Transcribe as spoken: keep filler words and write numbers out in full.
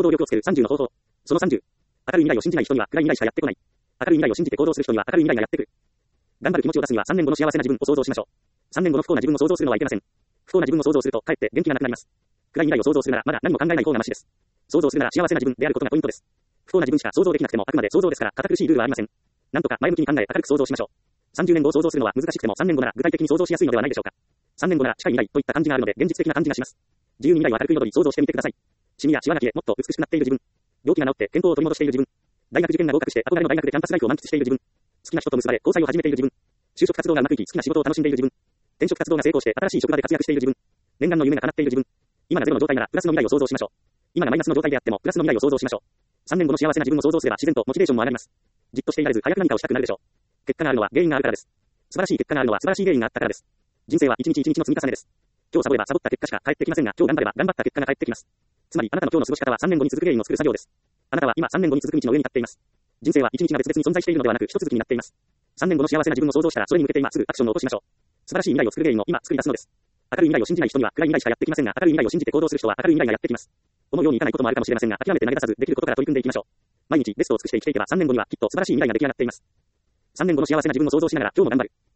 行動力をつけるさんじゅうの方法。そのさんじゅう。明るい未来を信じない人には暗い未来しかやってこない。明るい未来を信じて行動する人には明るい未来がやってくる。頑張る気持ちを出すにはさんねんごの幸せな自分を想像しましょう。さんねんごの不幸な自分を想像するのはいけません。不幸な自分を想像すると、かえって元気がなくなります。暗い未来を想像するなら、まだ何も考えない方がマシです。想像するなら幸せな自分であることがポイントです。不幸な自分しか想像できなくてもあくまで想像ですから、堅苦しいルールはありません。なんとか前向きに考え明るく想像しましょう。さんじゅうねんごを想像するのは難しくてもさんねんごなら具体的に想像しやすいのではないでしょうか。さんねんごなら近い未来といった感じがあるので現実的な感じがします。自由に未来を明るく彩り想像してみてください。シミやシワが消え、もっと美しくなっている自分。病気が治って健康を取り戻している自分。大学受験が合格して憧れの大学でキャンパスライフを満喫している自分。好きな人と結ばれ交際を始めている自分。就職活動がうまくいき好きな仕事を楽しんでいる自分。転職活動が成功して新しい職場で活躍している自分。念願の夢が叶っている自分。今がゼロの状態ならプラスの未来を想像しましょう。今がマイナスの状態であってもプラスの未来を想像しましょう。さんねんごの幸せな自分を想像すれば自然とモチベーションも上がります。じっとしていられず早く何かをしたくなるでしょう。結果があるのは原因があるからです。素晴らしい結果があるのは素晴らしい原因があったからです。人生は一日一日の積み重ねです。今日サボればサボった結果しか返ってきませんが、今日頑張れば頑張った結果が返ってきます。つまりあなたの今日の過ごし方はさんねんごに続く原因を作る作業です。あなたは今さんねんごに続く道の上に立っています。人生は一日が別々に存在しているのではなく一続きになっています。さんねんごの幸せな自分を想像したらそれに向けて今すぐアクションを起こしましょう。素晴らしい未来を作る原因を今作り出すのです。明るい未来を信じない人には暗い未来しかやってきませんが、明るい未来を信じて行動する人は明るい未来がやってきます。思うようにいかないこともあるかもしれませんが、諦めて投げ出さずできることから取り組んでいきましょう。毎日ベストを尽くして生きていけばさんねんごにはきっと素晴らしい未来が出来上がっています。さんねんごの幸せな自分を想像しながら今日も頑張る。